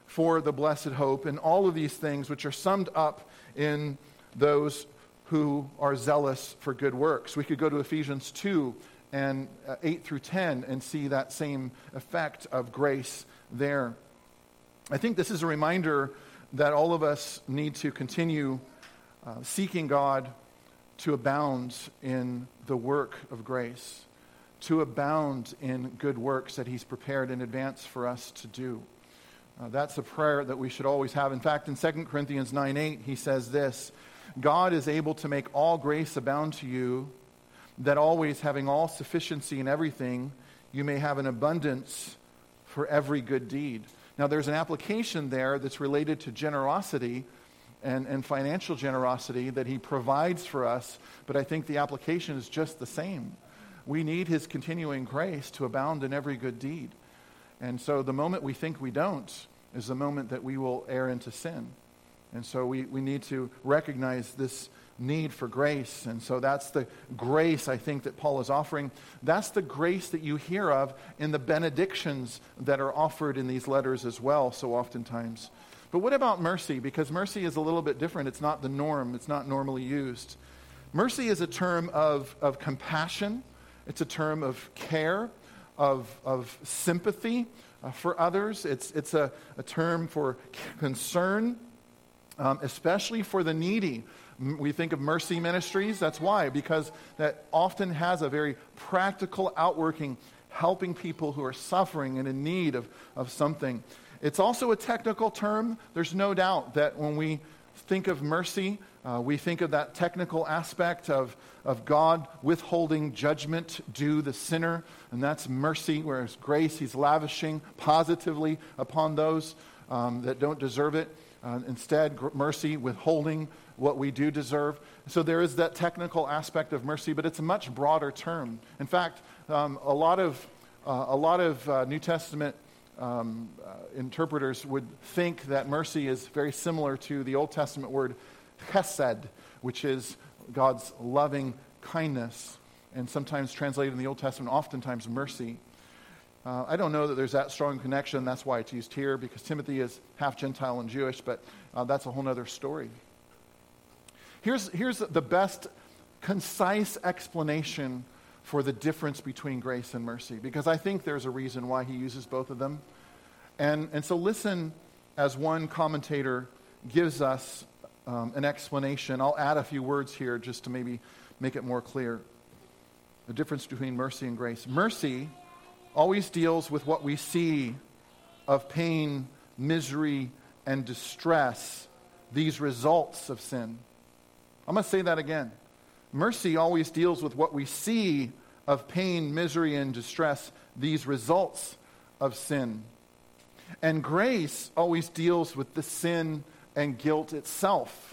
Speaker 1: for the blessed hope, and all of these things which are summed up in those who are zealous for good works. We could go to Ephesians 2 and 8 through 10 and see that same effect of grace there. I think this is a reminder that all of us need to continue seeking God to abound in the work of grace, to abound in good works that he's prepared in advance for us to do. That's a prayer that we should always have. In fact, in 2 Corinthians 9:8, he says this, God is able to make all grace abound to you, that always having all sufficiency in everything, you may have an abundance for every good deed. Now, there's an application there that's related to generosity and financial generosity that he provides for us, but I think the application is just the same. We need his continuing grace to abound in every good deed. And so the moment we think we don't is the moment that we will err into sin. And so we need to recognize this need for grace. And so that's the grace, I think, that Paul is offering. That's the grace that you hear of in the benedictions that are offered in these letters as well, so oftentimes. But what about mercy? Because mercy is a little bit different. It's not the norm. It's not normally used. Mercy is a term of compassion. It's a term of care, of sympathy for others. It's a term for concern, especially for the needy. We think of mercy ministries. That's why, because that often has a very practical outworking, helping people who are suffering and in need of something. It's also a technical term. There's no doubt that when we think of mercy, we think of that technical aspect of God withholding judgment due the sinner, and that's mercy, whereas grace, he's lavishing positively upon those that don't deserve it. Instead, mercy, withholding what we do deserve. So there is that technical aspect of mercy, but it's a much broader term. In fact, a lot of New Testament interpreters would think that mercy is very similar to the Old Testament word chesed, which is God's loving kindness, and sometimes translated in the Old Testament, oftentimes mercy. I don't know that there's that strong connection. That's why it's used here, because Timothy is half Gentile and Jewish, but that's a whole other story. Here's the best concise explanation for the difference between grace and mercy, because I think there's a reason why he uses both of them. And so listen as one commentator gives us an explanation. I'll add a few words here just to maybe make it more clear. The difference between mercy and grace. Mercy always deals with what we see of pain, misery, and distress, these results of sin. I'm going to say that again. Mercy always deals with what we see of pain, misery, and distress, these results of sin. And grace always deals with the sin and guilt itself.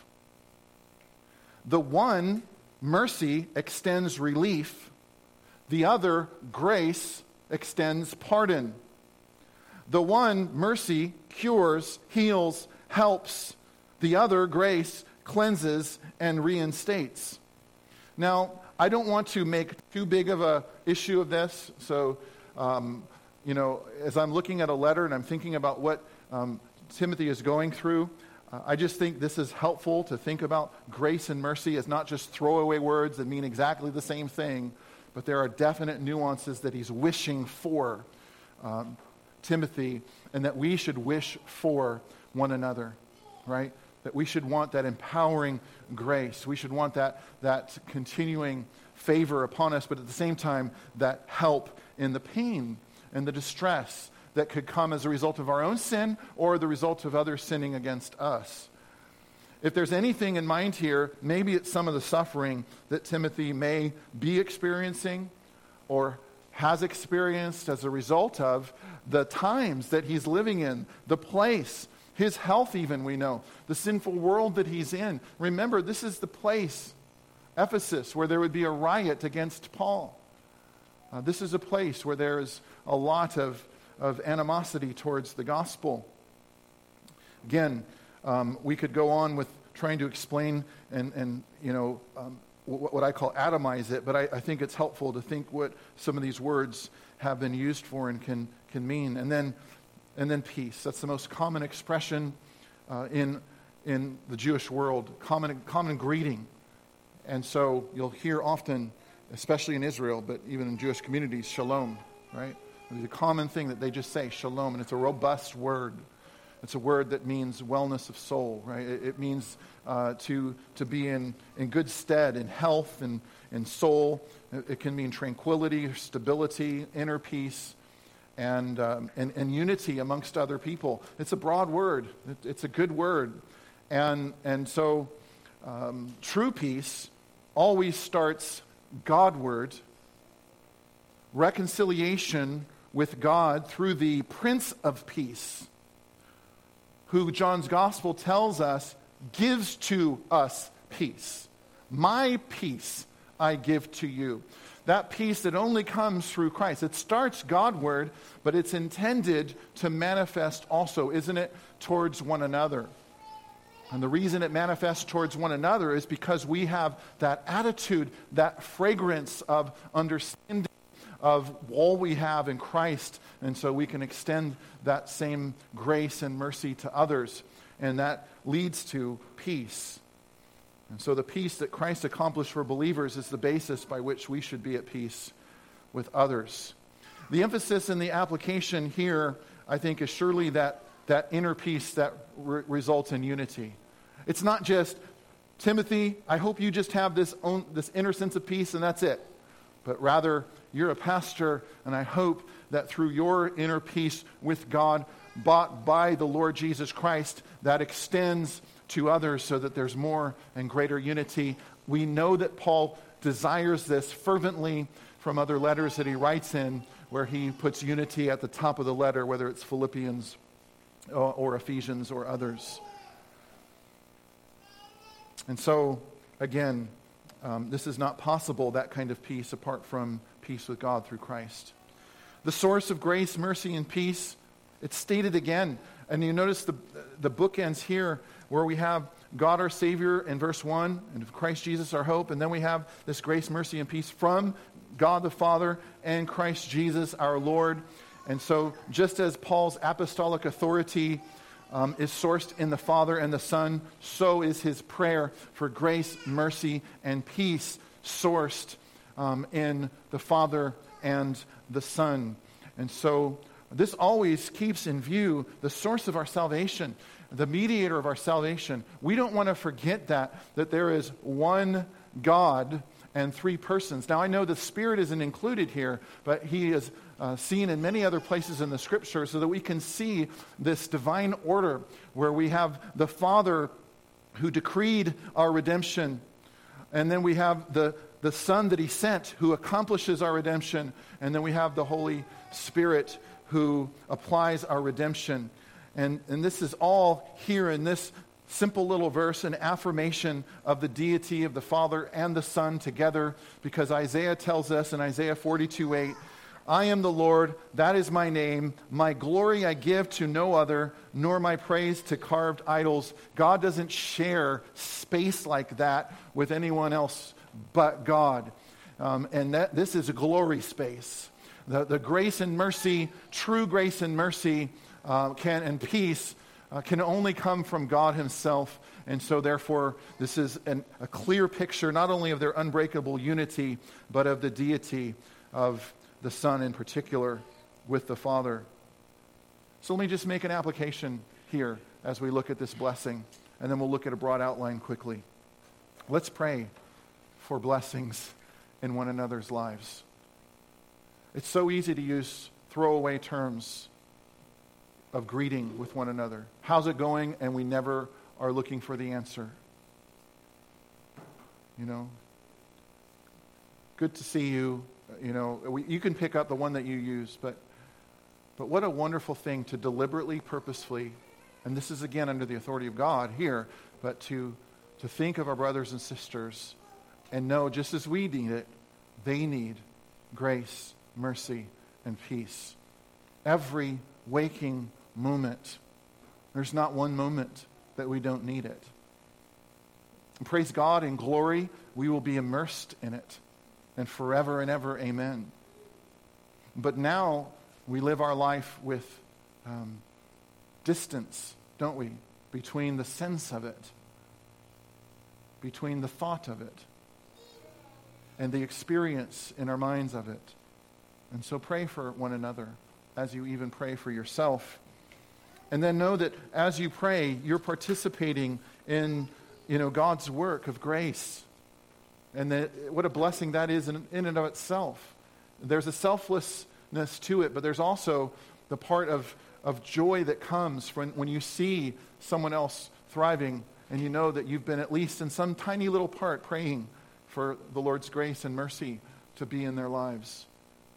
Speaker 1: The one, mercy, extends relief. The other, grace, extends pardon. The one, mercy, cures, heals, helps. The other, grace, cleanses and reinstates. Now, I don't want to make too big of a issue of this. So, as I'm looking at a letter and I'm thinking about what Timothy is going through, I just think this is helpful to think about grace and mercy as not just throwaway words that mean exactly the same thing, but there are definite nuances that he's wishing for Timothy, and that we should wish for one another, right? That we should want that empowering grace. We should want that continuing favor upon us, but at the same time, that help in the pain and the distress that could come as a result of our own sin or the result of others sinning against us. If there's anything in mind here, maybe it's some of the suffering that Timothy may be experiencing or has experienced as a result of the times that he's living in, the place, his health even, we know, the sinful world that he's in. Remember, this is the place, Ephesus, where there would be a riot against Paul. This is a place where there is a lot of animosity towards the gospel. Again, we could go on with trying to explain and what I call atomize it, but I think it's helpful to think what some of these words have been used for and can mean. And then and then peace. That's the most common expression in the Jewish world, common greeting. And so you'll hear often, especially in Israel, but even in Jewish communities, shalom, right? It's a common thing that they just say, shalom, and it's a robust word. It's a word that means wellness of soul, right? It means to be in good stead, in health and in soul. It can mean tranquility, stability, inner peace, and unity amongst other people. It's a broad word. It's a good word. And so true peace always starts Godward. Reconciliation with God through the Prince of Peace, who John's Gospel tells us gives to us peace. My peace I give to you. That peace that only comes through Christ. It starts Godward, but it's intended to manifest also, isn't it, towards one another. And the reason it manifests towards one another is because we have that attitude, that fragrance of understanding of all we have in Christ, and so we can extend that same grace and mercy to others, and that leads to peace. And so the peace that Christ accomplished for believers is the basis by which we should be at peace with others. The emphasis in the application here, I think, is surely that inner peace that results in unity. It's not just, Timothy, I hope you just have this inner sense of peace and that's it. But rather, you're a pastor, and I hope that through your inner peace with God, bought by the Lord Jesus Christ, that extends to others so that there's more and greater unity. We know that Paul desires this fervently from other letters that he writes in, where he puts unity at the top of the letter, whether it's Philippians or Ephesians or others. And so, again, this is not possible, that kind of peace, apart from peace with God through Christ. The source of grace, mercy, and peace, it's stated again. And you notice the bookends here where we have God our Savior in verse 1, and Christ Jesus our hope, and then we have this grace, mercy, and peace from God the Father and Christ Jesus our Lord. And so just as Paul's apostolic authority is sourced in the Father and the Son, so is his prayer for grace, mercy, and peace sourced in the Father and the Son. And so this always keeps in view the source of our salvation, the mediator of our salvation. We don't want to forget that there is one God and three persons. Now, I know the Spirit isn't included here, but he is seen in many other places in the Scripture, so that we can see this divine order where we have the Father who decreed our redemption, and then we have the Son that he sent who accomplishes our redemption, and then we have the Holy Spirit who applies our redemption. And this is all here in this simple little verse, an affirmation of the deity of the Father and the Son together, because Isaiah tells us in Isaiah 42:8, I am the Lord, that is my name. My glory I give to no other, nor my praise to carved idols. God doesn't share space like that with anyone else but God. And this is a glory space. The grace and mercy, true grace and mercy and peace can only come from God himself. And so therefore, this is a clear picture not only of their unbreakable unity, but of the deity of the Son in particular with the Father. So let me just make an application here as we look at this blessing, and then we'll look at a broad outline quickly. Let's pray for blessings in one another's lives. It's so easy to use throwaway terms of greeting with one another. How's it going? And we never are looking for the answer. Good to see you. You can pick up the one that you use, but what a wonderful thing to deliberately, purposefully, and this is again under the authority of God here, but to think of our brothers and sisters and know just as we need it, they need grace, mercy, and peace. Every waking moment. There's not one moment that we don't need it. And praise God, in glory, we will be immersed in it. And forever and ever, amen. But now we live our life with distance, don't we, between the sense of it, between the thought of it, and the experience in our minds of it. And so pray for one another as you even pray for yourself. And then know that as you pray, you're participating in, God's work of grace. And that what a blessing that is in and of itself. There's a selflessness to it, but there's also the part of joy that comes when you see someone else thriving and you know that you've been at least in some tiny little part praying for the Lord's grace and mercy to be in their lives.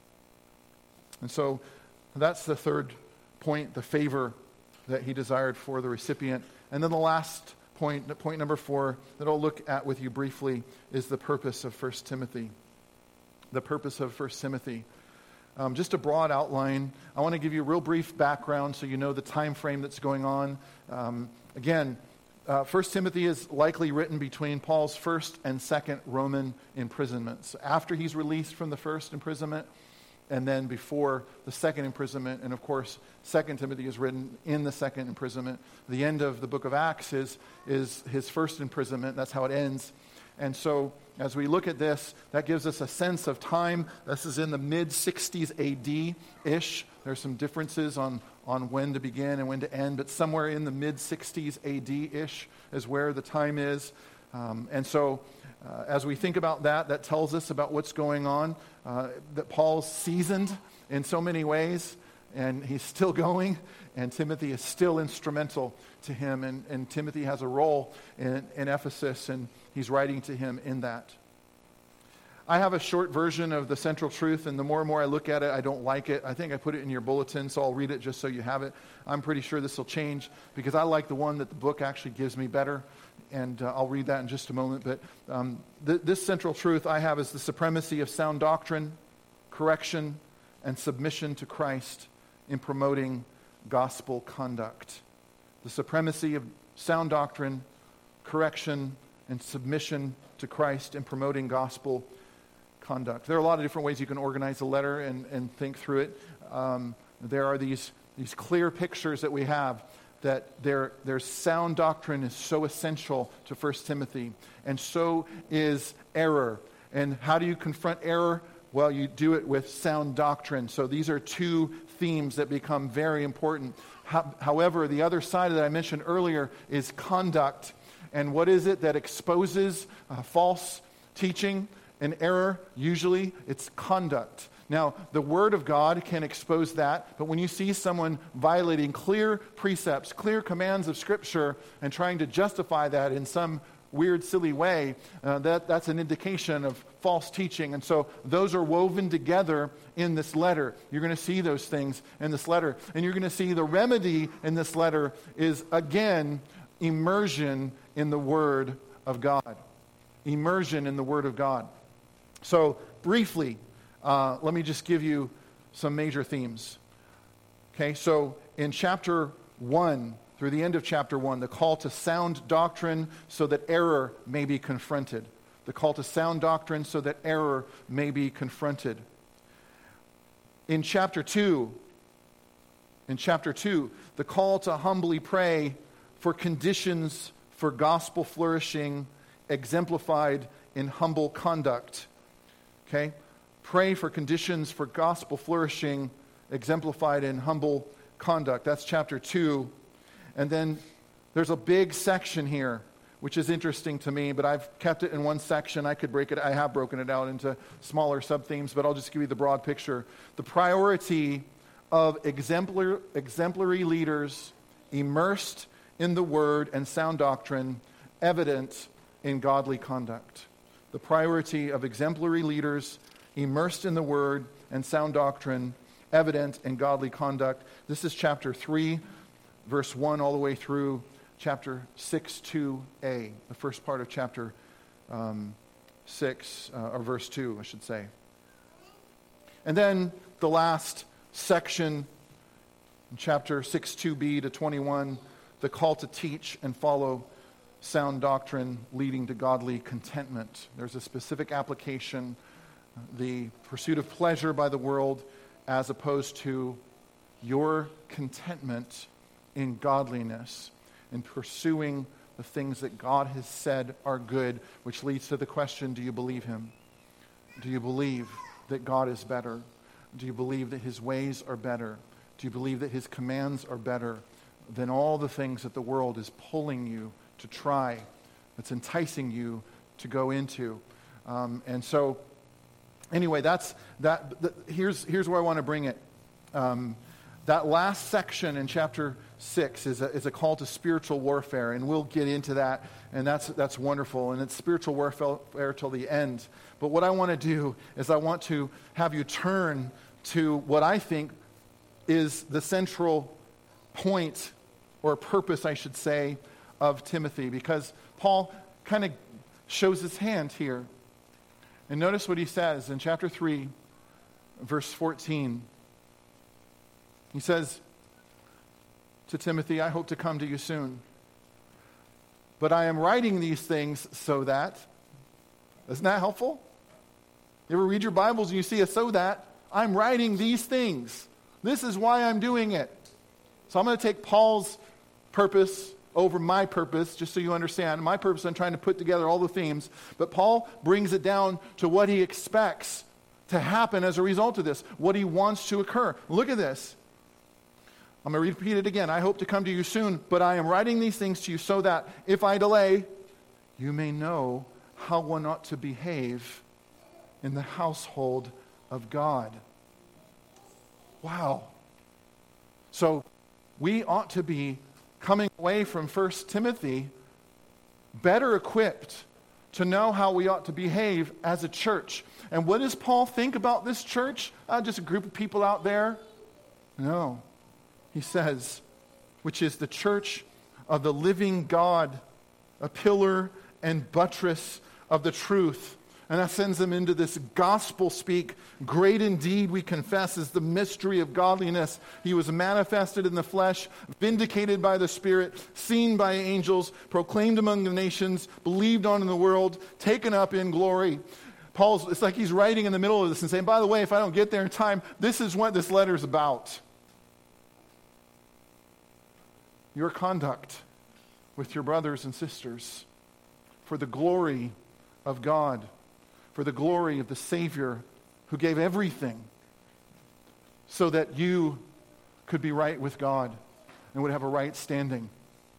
Speaker 1: And so that's the third point, the favor that he desired for the recipient. And then the last point number 4, that I'll look at with you briefly, is the purpose of 1 Timothy. The purpose of 1 Timothy. Just a broad outline. I want to give you a real brief background so you know the time frame that's going on. Again, 1 Timothy is likely written between Paul's first and second Roman imprisonments. After he's released from the first imprisonment, and then before the second imprisonment. And of course, 2 Timothy is written in the second imprisonment. The end of the book of Acts is his first imprisonment. That's how it ends. And so, as we look at this, that gives us a sense of time. This is in the mid-60s AD-ish. There's some differences on when to begin and when to end, but somewhere in the mid-60s AD-ish is where the time is. As we think about that tells us about what's going on, that Paul's seasoned in so many ways, and he's still going, and Timothy is still instrumental to him, and Timothy has a role in Ephesus, and he's writing to him in that. I have a short version of the central truth, and the more and more I look at it, I don't like it. I think I put it in your bulletin, so I'll read it just so you have it. I'm pretty sure this will change, because I like the one that the book actually gives me better, and I'll read that in just a moment. But this central truth I have is the supremacy of sound doctrine, correction, and submission to Christ in promoting gospel conduct. The supremacy of sound doctrine, correction, and submission to Christ in promoting gospel conduct. There are a lot of different ways you can organize a letter and think through it. There are these clear pictures that we have that their sound doctrine is so essential to 1 Timothy, and so is error. And how do you confront error? Well, you do it with sound doctrine. So these are two themes that become very important. However, the other side that I mentioned earlier is conduct. And what is it that exposes false teaching and error? Usually, it's conduct. Now, the Word of God can expose that, but when you see someone violating clear precepts, clear commands of Scripture, and trying to justify that in some weird, silly way, that's an indication of false teaching. And so those are woven together in this letter. You're going to see those things in this letter. And you're going to see the remedy in this letter is, again, immersion in the Word of God. Immersion in the Word of God. So, briefly, let me just give you some major themes. Okay, so in chapter 1, through the end of chapter 1, the call to sound doctrine so that error may be confronted. The call to sound doctrine so that error may be confronted. In chapter 2, the call to humbly pray for conditions for gospel flourishing exemplified in humble conduct. Okay? Pray for conditions for gospel flourishing exemplified in humble conduct. That's chapter 2. And then there's a big section here, which is interesting to me, but I've kept it in one section. I have broken it out into smaller sub-themes, but I'll just give you the broad picture. The priority of exemplary leaders immersed in the Word and sound doctrine, evident in godly conduct. The priority of exemplary leaders immersed in the Word and sound doctrine, evident in godly conduct. This is chapter 3, verse 1 all the way through chapter 6, 2a, the first part of chapter 6, or verse 2, I should say. And then the last section, in chapter 6, 2b to 21, the call to teach and follow sound doctrine leading to godly contentment. There's a specific application, the pursuit of pleasure by the world as opposed to your contentment in godliness, in pursuing the things that God has said are good, which leads to the question, do you believe him? Do you believe that God is better? Do you believe that his ways are better? Do you believe that his commands are better than all the things that the world is pulling you to try, that's enticing you to go into? And so, anyway, here's where I want to bring it. That last section in chapter 6 is a call to spiritual warfare, and we'll get into that, and that's wonderful, and it's spiritual warfare till the end. But what I want to do is I want to have you turn to what I think is the central point, or purpose, I should say, of Timothy, because Paul kind of shows his hand here. And notice what he says in chapter 3, verse 14. He says to Timothy, I hope to come to you soon. But I am writing these things so that, isn't that helpful? You ever read your Bibles and you see a so that? I'm writing these things. This is why I'm doing it. So I'm going to take Paul's purpose over my purpose, just so you understand. My purpose, I'm trying to put together all the themes, but Paul brings it down to what he expects to happen as a result of this, what he wants to occur. Look at this. I'm going to repeat it again. I hope to come to you soon, but I am writing these things to you so that if I delay, you may know how one ought to behave in the household of God. Wow. So we ought to be coming away from 1 Timothy better equipped to know how we ought to behave as a church. And what does Paul think about this church? Just a group of people out there? No. He says, which is the church of the living God, a pillar and buttress of the truth. And that sends them into this gospel speak. Great indeed, we confess, is the mystery of godliness. He was manifested in the flesh, vindicated by the Spirit, seen by angels, proclaimed among the nations, believed on in the world, taken up in glory. It's like he's writing in the middle of this and saying, by the way, if I don't get there in time, this is what this letter is about. Your conduct with your brothers and sisters for the glory of God, for the glory of the Savior who gave everything so that you could be right with God and would have a right standing,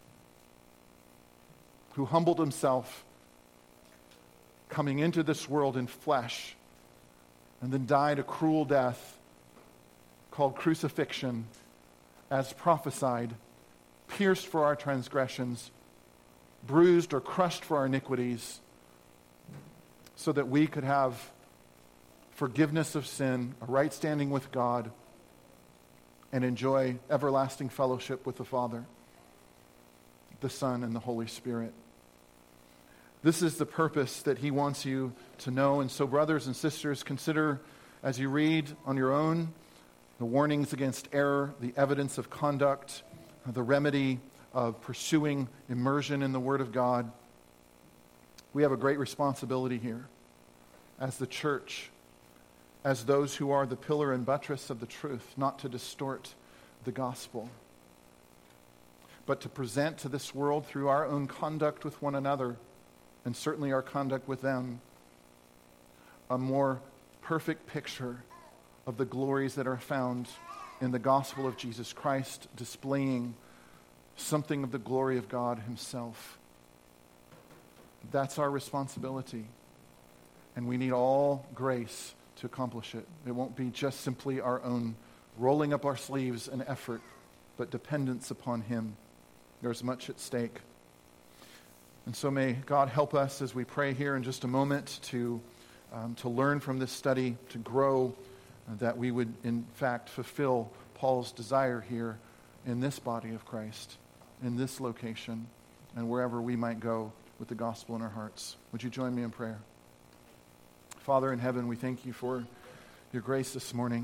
Speaker 1: who humbled himself coming into this world in flesh and then died a cruel death called crucifixion as prophesied, pierced for our transgressions, bruised or crushed for our iniquities, so that we could have forgiveness of sin, a right standing with God, and enjoy everlasting fellowship with the Father, the Son, and the Holy Spirit. This is the purpose that he wants you to know. And so, brothers and sisters, consider as you read on your own the warnings against error, the evidence of conduct, the remedy of pursuing immersion in the Word of God. We have a great responsibility here as the church, as those who are the pillar and buttress of the truth, not to distort the gospel, but to present to this world through our own conduct with one another, and certainly our conduct with them, a more perfect picture of the glories that are found in the gospel of Jesus Christ, displaying something of the glory of God himself. That's our responsibility. And we need all grace to accomplish it. It won't be just simply our own rolling up our sleeves and effort, but dependence upon him. There's much at stake. And so may God help us as we pray here in just a moment to learn from this study, to grow, that we would in fact fulfill Paul's desire here in this body of Christ, in this location, and wherever we might go with the gospel in our hearts. Would you join me in prayer? Father in heaven, we thank you for your grace this morning.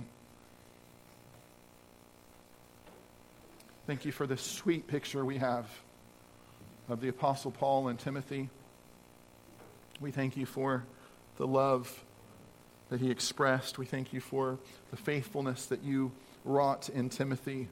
Speaker 1: Thank you for this sweet picture we have of the Apostle Paul and Timothy. We thank you for the love that he expressed. We thank you for the faithfulness that you wrought in Timothy.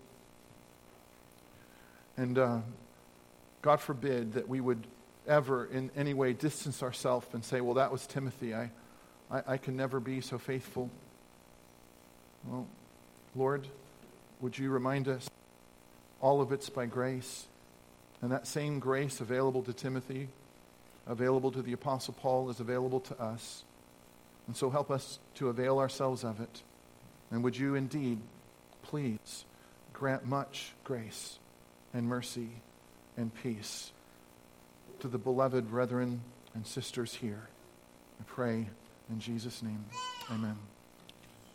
Speaker 1: And God forbid that we would ever in any way distance ourselves and say, well, that was Timothy. I can never be so faithful. Well, Lord, would you remind us all of it's by grace, and that same grace available to Timothy, available to the Apostle Paul, is available to us. And so help us to avail ourselves of it. And would you indeed, please, grant much grace and mercy and peace to the beloved brethren and sisters here. I pray in Jesus' name. Amen.